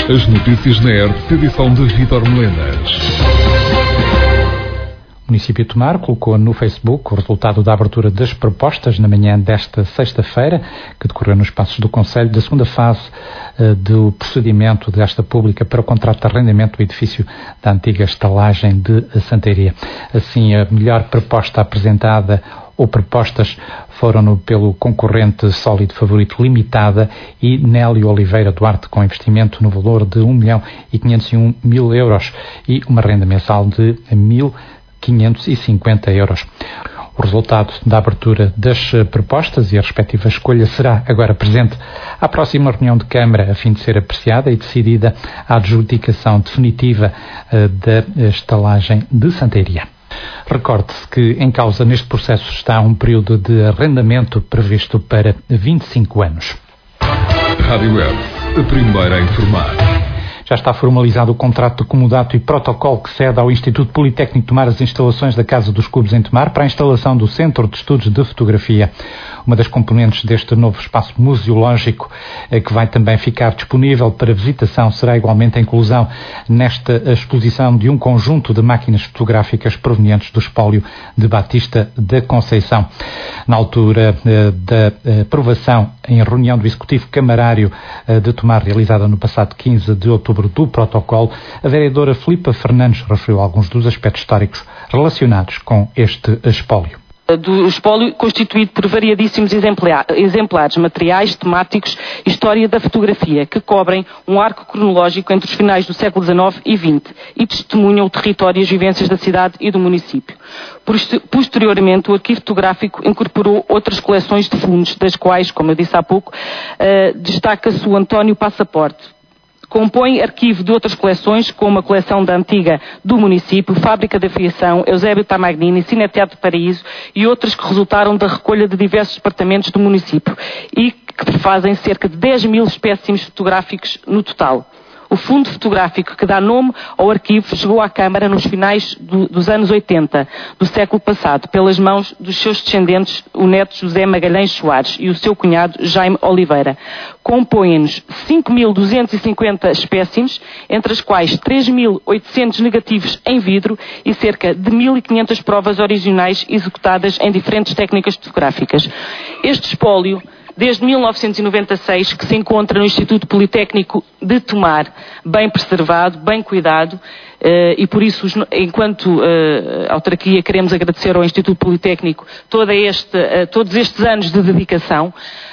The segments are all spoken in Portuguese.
As notícias na ERP, edição de Vítor Melenas. O município de Tomar colocou no Facebook o resultado da abertura das propostas na manhã desta sexta-feira, que decorreu nos espaços do Conselho, da segunda fase do procedimento de gasta pública para o contrato de arrendamento do edifício da antiga estalagem de Santeiria. Assim, a melhor proposta apresentada ou propostas foram pelo concorrente Sólido Favorito Limitada e Nélio Oliveira Duarte, com investimento no valor de 1.501.000 euros e uma renda mensal de 1.550 euros. O resultado da abertura das propostas e a respectiva escolha será agora presente à próxima reunião de Câmara, a fim de ser apreciada e decidida a adjudicação definitiva da estalagem de Santeiria. Recorde-se que em causa neste processo está um período de arrendamento previsto para 25 anos. Rádio ERP, a primeira a informar. Já está formalizado o contrato de comodato e protocolo que cede ao Instituto Politécnico de Tomar as instalações da Casa dos Cubos em Tomar para a instalação do Centro de Estudos de Fotografia. Uma das componentes deste novo espaço museológico, que vai também ficar disponível para visitação, será igualmente a inclusão nesta exposição de um conjunto de máquinas fotográficas provenientes do espólio de Batista da Conceição. Na altura da aprovação em reunião do Executivo Camarário de Tomar, realizada no passado 15 de outubro, do protocolo, a vereadora Filipa Fernandes referiu alguns dos aspectos históricos relacionados com este espólio. Do espólio constituído por variadíssimos exemplares materiais, temáticos e história da fotografia, que cobrem um arco cronológico entre os finais do século XIX e XX e testemunham o território e as vivências da cidade e do município. Posteriormente, o arquivo fotográfico incorporou outras coleções de fundos, das quais, como eu disse há pouco, destaca-se o António Passaporte. Compõe arquivo de outras coleções, como a coleção da antiga do município, Fábrica de Aviação, Eusébio Tamagnini, Cineteatro de Paraíso e outras que resultaram da recolha de diversos departamentos do município e que fazem cerca de 10.000 espécimes fotográficos no total. O fundo fotográfico que dá nome ao arquivo chegou à Câmara nos finais dos anos 80 do século passado, pelas mãos dos seus descendentes, o neto José Magalhães Soares e o seu cunhado Jaime Oliveira. Compõem-nos 5.250 espécimes, entre as quais 3.800 negativos em vidro e cerca de 1.500 provas originais executadas em diferentes técnicas fotográficas. Este espólio, desde 1996, que se encontra no Instituto Politécnico de Tomar, bem preservado, bem cuidado, e por isso, enquanto autarquia, queremos agradecer ao Instituto Politécnico todos estes anos de dedicação.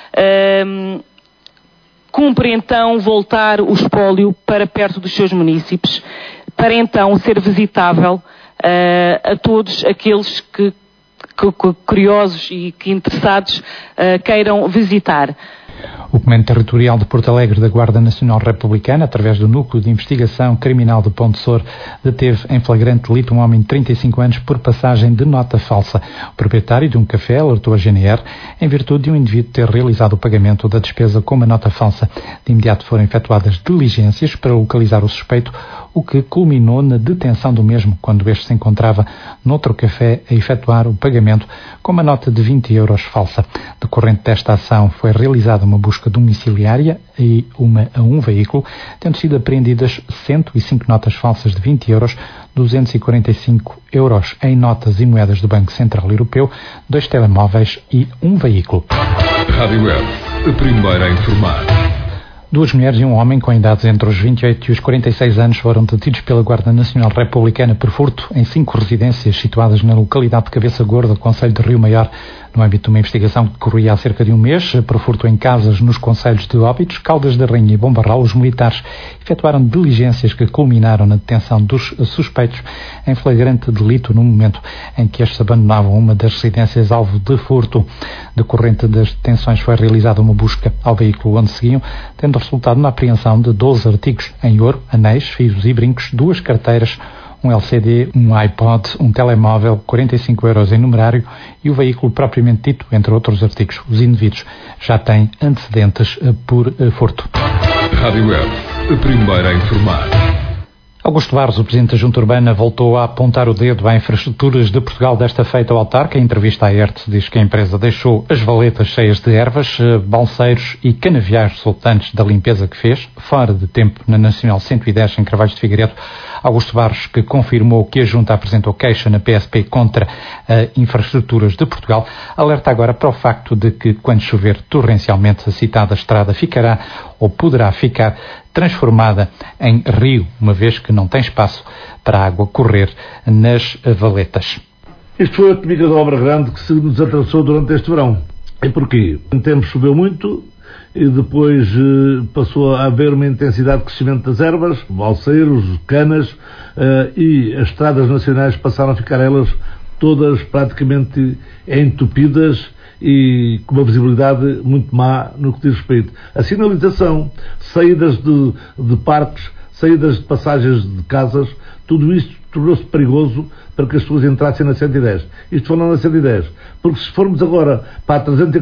Cumpre então voltar o espólio para perto dos seus munícipes, para então ser visitável a todos aqueles que curiosos e que interessados queiram visitar. O Comando Territorial de Porto Alegre da Guarda Nacional Republicana, através do Núcleo de Investigação Criminal de Ponte Sor, deteve em flagrante delito um homem de 35 anos por passagem de nota falsa. O proprietário de um café alertou a GNR em virtude de um indivíduo ter realizado o pagamento da despesa com uma nota falsa. De imediato foram efetuadas diligências para localizar o suspeito, o que culminou na detenção do mesmo, quando este se encontrava noutro café a efetuar o pagamento com uma nota de 20 euros falsa. Decorrente desta ação foi realizada uma busca domiciliária e a um veículo, tendo sido apreendidas 105 notas falsas de 20 euros, 245 euros em notas e moedas do Banco Central Europeu, 2 telemóveis e um veículo. Rádio ERP, a primeira a informar. 2 mulheres e um homem com idades entre os 28 e os 46 anos foram detidos pela Guarda Nacional Republicana por furto em 5 residências situadas na localidade de Cabeça Gorda, concelho de Rio Maior, no âmbito de uma investigação que decorria há cerca de um mês. Por furto em casas nos concelhos de Óbidos, Caldas da Rainha e Bombarral, os militares efetuaram diligências que culminaram na detenção dos suspeitos em flagrante delito no momento em que estes abandonavam uma das residências alvo de furto. Decorrente das detenções foi realizada uma busca ao veículo onde seguiam, tendo resultado na apreensão de 12 artigos em ouro, anéis, fios e brincos, 2 carteiras, um LCD, um iPod, um telemóvel, 45 euros em numerário e o veículo propriamente dito, entre outros artigos. Os indivíduos já têm antecedentes por furto. Rádio ERP, a primeira a informar. Augusto Barros, o Presidente da Junta Urbana, voltou a apontar o dedo à Infraestruturas de Portugal desta feita ao autarca. Em entrevista à ERT diz que a empresa deixou as valetas cheias de ervas, balseiros e canaviais resultantes da limpeza que fez, fora de tempo, na Nacional 110 em Carvalho de Figueiredo. Augusto Barros, que confirmou que a Junta apresentou queixa na PSP contra a Infraestruturas de Portugal, alerta agora para o facto de que, quando chover torrencialmente, a citada estrada ficará ou poderá ficar transformada em rio, uma vez que não tem espaço para a água correr nas valetas. Isto foi a típica da obra grande que se nos atrasou durante este verão. E porquê? Em tempo choveu muito e depois passou a haver uma intensidade de crescimento das ervas, balseiros, canas, e as estradas nacionais passaram a ficar elas todas praticamente entupidas e com uma visibilidade muito má no que diz respeito a sinalização, saídas de parques, saídas de passagens de casas, tudo isto tornou-se perigoso para que as pessoas entrassem na 110. Isto falando na 110, porque se formos agora para a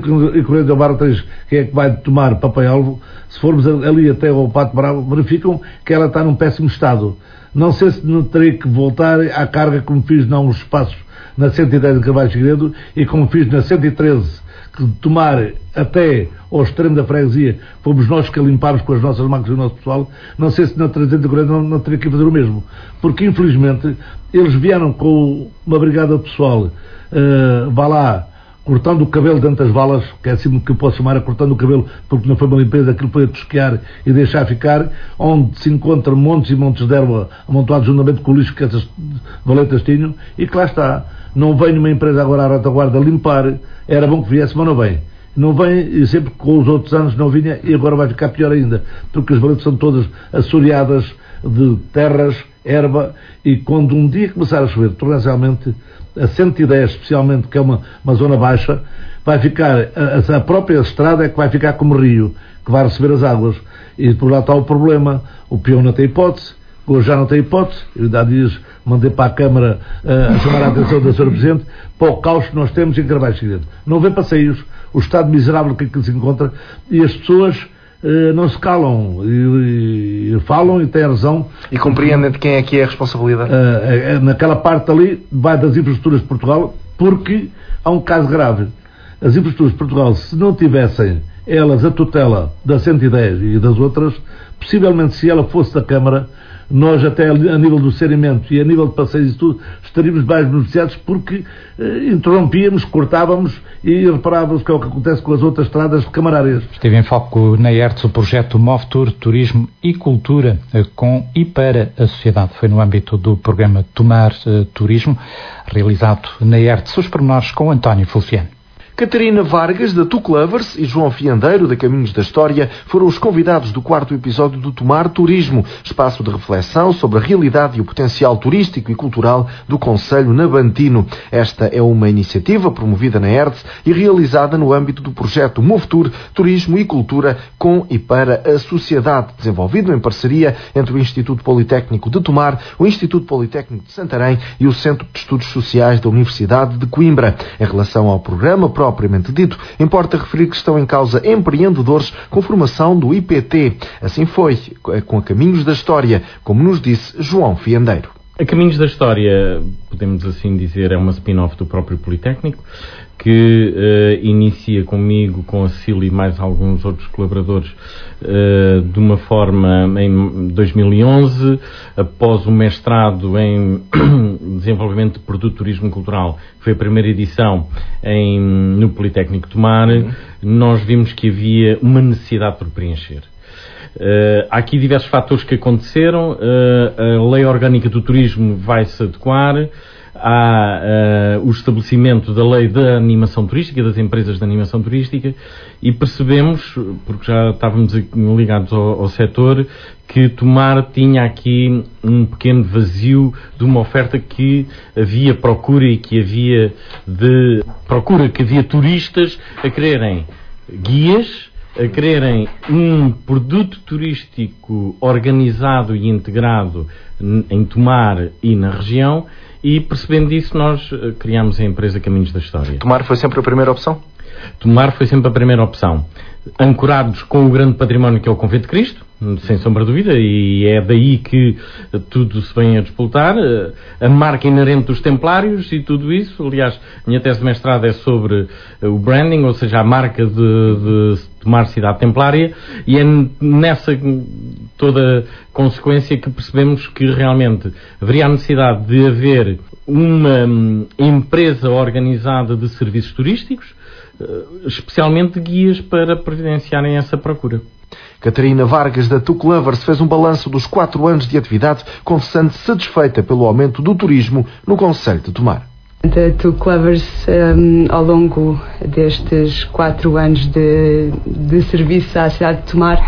340/3, que é que vai tomar Papaialvo, se formos ali até ao Pato Bravo, verificam que ela está num péssimo estado. Não sei se não terei que voltar à carga como fiz há uns espaços na 110 de Carvalho de Figueiredo e como fiz na 113, que de tomar até ao extremo da freguesia fomos nós que a limpámos com as nossas máquinas e o nosso pessoal. Não sei se na 340 não teria que fazer o mesmo, porque infelizmente eles vieram com uma brigada pessoal, vá lá, cortando o cabelo dentro das valas, que é assim que eu posso chamar, cortando o cabelo, porque não foi uma limpeza, aquilo foi a tosquear e deixar ficar, onde se encontram montes e montes de erva amontoados juntamente com o lixo que essas valetas tinham, e que lá está. Não vem uma empresa agora à retaguarda limpar, era bom que viesse, mas não vem. Não vem, e sempre com os outros anos não vinha, e agora vai ficar pior ainda, porque as valetas são todas assoreadas de terras, erva, e quando um dia começar a chover torrencialmente, a 110 especialmente, que é uma zona baixa, vai ficar, a própria estrada é que vai ficar como rio, que vai receber as águas, e por lá está o problema. O peão não tem hipótese, hoje já não tem hipótese. Eu há dias mandei para a Câmara a chamar a atenção da Sra. Presidente para o caos que nós temos em Carvalho de Figueiredo. Não vê passeios, o estado miserável que aquilo se encontra, e as pessoas não se calam e falam e têm razão. E compreendem de quem é que é a responsabilidade? Naquela parte ali vai das Infraestruturas de Portugal, porque há um caso grave. As Infraestruturas de Portugal, se não tivessem elas a tutela da 110 e das outras, possivelmente se ela fosse da Câmara, nós até a nível do saneamento e a nível de passeios e tudo, estaríamos mais beneficiados, porque interrompíamos, cortávamos e reparávamos que é o que acontece com as outras estradas camarárias. Esteve em foco na ERTS o projeto MovTour, Turismo e Cultura, com e para a sociedade. Foi no âmbito do programa Tomar Turismo, realizado na ERTS. Os pormenores com António Feliciano. Catarina Vargas, da Tuc Lovers, e João Fiandeiro, da Caminhos da História, foram os convidados do 4º episódio do Tomar Turismo, espaço de reflexão sobre a realidade e o potencial turístico e cultural do concelho navantino. Esta é uma iniciativa promovida na ERTS e realizada no âmbito do projeto MovTour, Turismo e Cultura, com e para a sociedade, desenvolvido em parceria entre o Instituto Politécnico de Tomar, o Instituto Politécnico de Santarém e o Centro de Estudos Sociais da Universidade de Coimbra. Em relação ao programa propriamente dito, importa referir que estão em causa empreendedores com formação do IPT. Assim foi com a Caminhos da História, como nos disse João Fiandeiro. A Caminhos da História, podemos assim dizer, é uma spin-off do próprio Politécnico, que inicia comigo, com a Cecília e mais alguns outros colaboradores, de uma forma em 2011, após o mestrado em desenvolvimento de produto turismo cultural, que foi a primeira edição no Politécnico de Tomar. Nós vimos que havia uma necessidade por preencher. Há aqui diversos fatores que aconteceram. A Lei Orgânica do Turismo vai-se adequar. Há o estabelecimento da Lei da Animação Turística, das empresas de animação turística, e percebemos, porque já estávamos ligados ao setor, que Tomar tinha aqui um pequeno vazio de uma oferta que havia procura e que havia turistas a quererem guias, a quererem um produto turístico organizado e integrado em Tomar e na região, e percebendo isso nós criámos a empresa Caminhos da História. Tomar foi sempre a primeira opção? Tomar foi sempre a primeira opção. Ancorados com o grande património que é o Convento de Cristo, sem sombra de dúvida, e é daí que tudo se vem a disputar, a marca inerente dos Templários e tudo isso. Aliás, a minha tese de mestrado é sobre o branding, ou seja, a marca de Tomar Cidade Templária, e é nessa toda consequência que percebemos que realmente haveria a necessidade de haver uma empresa organizada de serviços turísticos, especialmente guias para providenciarem essa procura. Catarina Vargas, da Tuclovers, fez um balanço dos 4 anos de atividade, confessando-se satisfeita pelo aumento do turismo no concelho de Tomar. A Tuclovers, ao longo destes 4 anos de serviço à cidade de Tomar,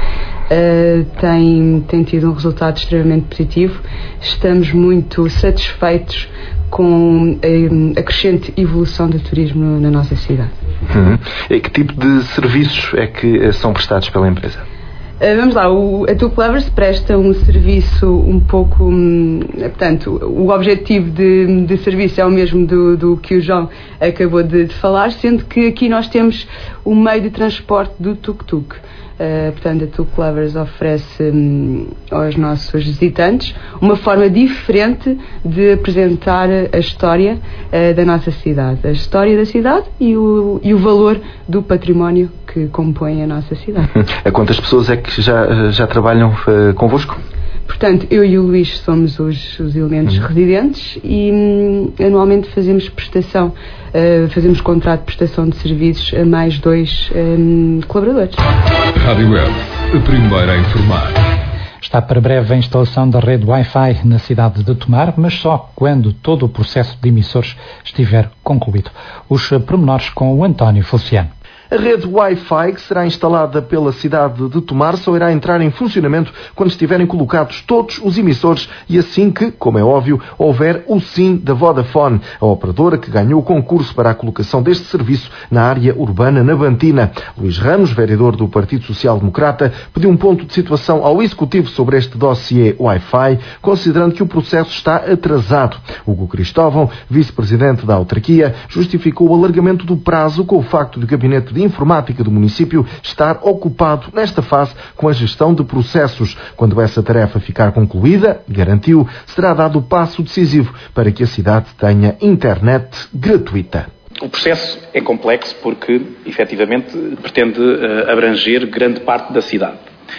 tem tido um resultado extremamente positivo. Estamos muito satisfeitos com a crescente evolução do turismo na nossa cidade. E que tipo de serviços é que são prestados pela empresa? Vamos lá, a Tuclovers presta um serviço um pouco... Portanto, o objetivo de serviço é o mesmo do que o João acabou de falar, sendo que aqui nós temos o meio de transporte do tuk-tuk. Portanto, a Tuclovers oferece aos nossos visitantes uma forma diferente de apresentar a história da nossa cidade. A história da cidade e o valor do património que compõe a nossa cidade. A quantas pessoas é que já trabalham convosco? Portanto, eu e o Luís somos os elementos residentes e anualmente fazemos contrato de prestação de serviços a mais 2 colaboradores. Rádio Web, a primeira a informar. Está para breve a instalação da rede Wi-Fi na cidade de Tomar, mas só quando todo o processo de emissores estiver concluído. Os pormenores com o António Feliciano. A rede Wi-Fi, que será instalada pela cidade de Tomar, só irá entrar em funcionamento quando estiverem colocados todos os emissores e assim que, como é óbvio, houver o sim da Vodafone, a operadora que ganhou o concurso para a colocação deste serviço na área urbana navantina. Luís Ramos, vereador do Partido Social Democrata, pediu um ponto de situação ao Executivo sobre este dossiê Wi-Fi, considerando que o processo está atrasado. Hugo Cristóvão, vice-presidente da autarquia, justificou o alargamento do prazo com o facto de o Gabinete de Informática do município estar ocupado nesta fase com a gestão de processos. Quando essa tarefa ficar concluída, garantiu, será dado o passo decisivo para que a cidade tenha internet gratuita. O processo é complexo porque, efetivamente, pretende abranger grande parte da cidade.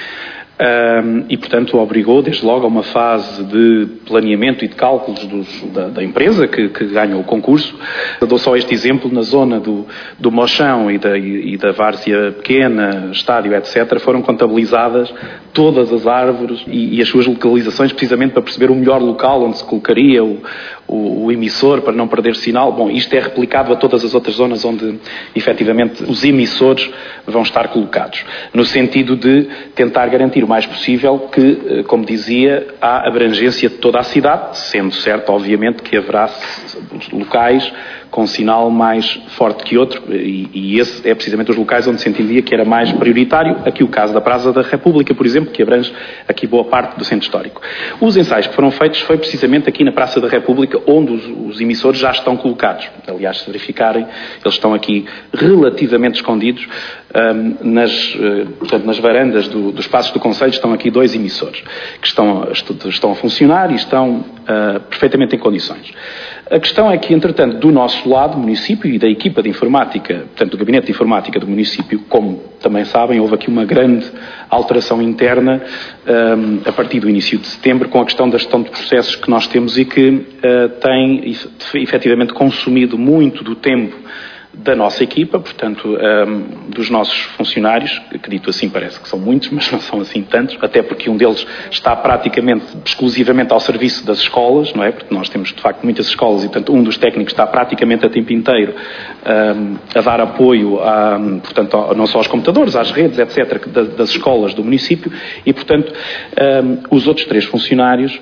E, portanto, obrigou desde logo a uma fase de planeamento e de cálculos da empresa que ganhou o concurso. Eu dou só este exemplo: na zona do Mochão e da Várzea Pequena, Estádio, etc., foram contabilizadas todas as árvores e as suas localizações, precisamente para perceber o melhor local onde se colocaria o emissor para não perder sinal. Bom, isto é replicado a todas as outras zonas onde, efetivamente, os emissores vão estar colocados, no sentido de tentar garantir o mais possível que, como dizia, há abrangência de toda a cidade, sendo certo, obviamente, que haverá locais com sinal mais forte que outro, e esse é precisamente os locais onde se entendia que era mais prioritário. Aqui o caso da Praça da República, por exemplo, que abrange aqui boa parte do centro histórico. Os ensaios que foram feitos foi precisamente aqui na Praça da República, onde os emissores já estão colocados. Aliás, se verificarem, eles estão aqui relativamente escondidos. Portanto, nas varandas dos espaços do Conselho estão aqui 2 emissores que estão a funcionar e estão perfeitamente em condições. A questão é que, entretanto, do nosso lado, município, e da equipa de informática, portanto, do Gabinete de Informática do município, como também sabem, houve aqui uma grande alteração interna a partir do início de setembro, com a questão da gestão de processos que nós temos e que tem efetivamente consumido muito do tempo da nossa equipa, portanto, dos nossos funcionários, que dito assim parece que são muitos, mas não são assim tantos, até porque um deles está praticamente exclusivamente ao serviço das escolas, não é? Porque nós temos, de facto, muitas escolas e, portanto, um dos técnicos está praticamente a tempo inteiro a dar apoio, portanto, não só aos computadores, às redes, etc., das escolas do município e, portanto, os outros 3 funcionários,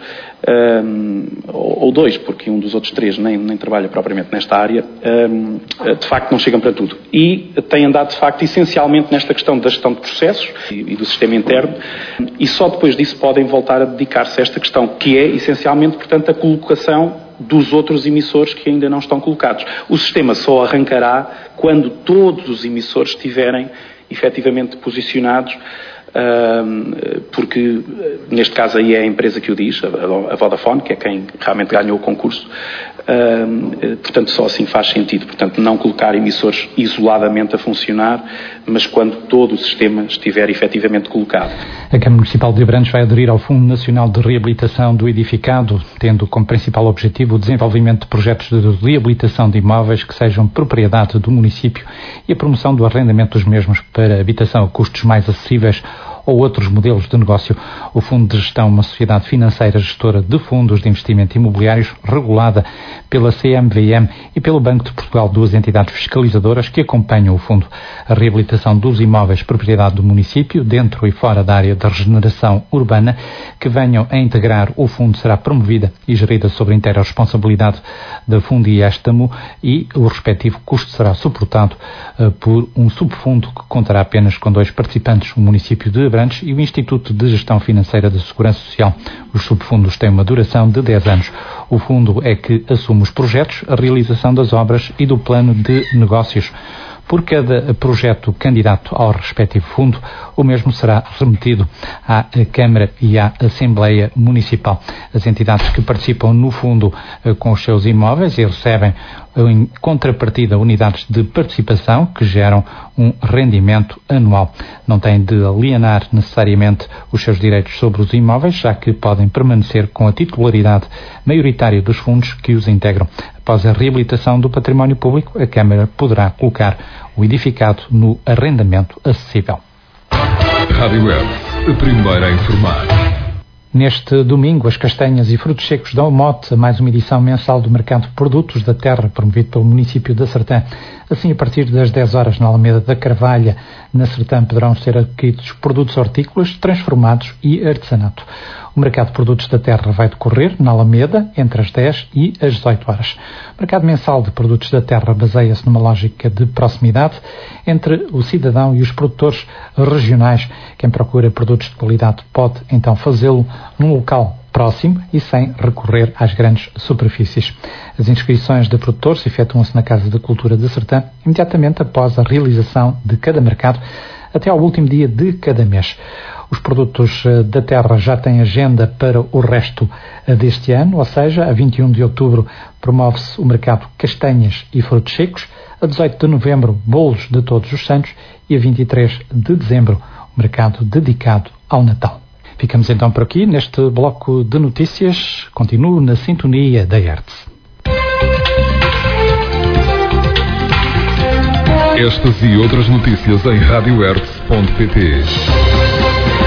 ou 2, porque um dos outros 3 nem trabalha propriamente nesta área, de facto não chegam para tudo. E têm andado, de facto, essencialmente nesta questão da gestão de processos e do sistema interno, e só depois disso podem voltar a dedicar-se a esta questão, que é, essencialmente, portanto, a colocação dos outros emissores que ainda não estão colocados. O sistema só arrancará quando todos os emissores estiverem efetivamente posicionados porque neste caso aí é a empresa que o diz, a Vodafone, que é quem realmente ganhou o concurso. Portanto, só assim faz sentido. Portanto, não colocar emissores isoladamente a funcionar, mas quando todo o sistema estiver efetivamente colocado. A Câmara Municipal de Abrantes vai aderir ao Fundo Nacional de Reabilitação do Edificado, tendo como principal objetivo o desenvolvimento de projetos de reabilitação de imóveis que sejam propriedade do município e a promoção do arrendamento dos mesmos para habitação a custos mais acessíveis ou outros modelos de negócio. O Fundo de Gestão é uma sociedade financeira gestora de fundos de investimento imobiliários regulada pela CMVM e pelo Banco de Portugal, duas entidades fiscalizadoras que acompanham o fundo. A reabilitação dos imóveis propriedade do município, dentro e fora da área de regeneração urbana, que venham a integrar o fundo será promovida e gerida sob a inteira responsabilidade da Fundiestamo e o respectivo custo será suportado por um subfundo que contará apenas com 2 participantes, o município de Abrantes e o Instituto de Gestão Financeira da Segurança Social. Os subfundos têm uma duração de 10 anos. O fundo é que assume os projetos, a realização das obras e do plano de negócios. Por cada projeto candidato ao respectivo fundo, o mesmo será remetido à Câmara e à Assembleia Municipal. As entidades que participam no fundo com os seus imóveis e recebem em contrapartida unidades de participação que geram um rendimento anual. Não têm de alienar necessariamente os seus direitos sobre os imóveis, já que podem permanecer com a titularidade maioritária dos fundos que os integram. Após a reabilitação do património público, a Câmara poderá colocar o edificado no arrendamento acessível. Rádio Web, a primeira a informar. Neste domingo, as castanhas e frutos secos dão mote a mais uma edição mensal do Mercado de Produtos da Terra, promovido pelo município da Sertã. Assim, a partir das 10 horas, na Alameda da Carvalha, na Sertã, poderão ser adquiridos produtos hortícolas, transformados e artesanato. O Mercado de Produtos da Terra vai decorrer na Alameda entre as 10 e as 18 horas. O Mercado Mensal de Produtos da Terra baseia-se numa lógica de proximidade entre o cidadão e os produtores regionais. Quem procura produtos de qualidade pode, então, fazê-lo num local próximo e sem recorrer às grandes superfícies. As inscrições de produtores efetuam-se na Casa de Cultura da Sertã imediatamente após a realização de cada mercado até ao último dia de cada mês. Os produtos da terra já têm agenda para o resto deste ano, ou seja, a 21 de outubro promove-se o mercado Castanhas e Frutos Secos, a 18 de novembro bolos de Todos os Santos e a 23 de dezembro o mercado dedicado ao Natal. Ficamos então por aqui neste bloco de notícias. Continuo na sintonia da Hertz. Estas e outras notícias em radiohertz.pt.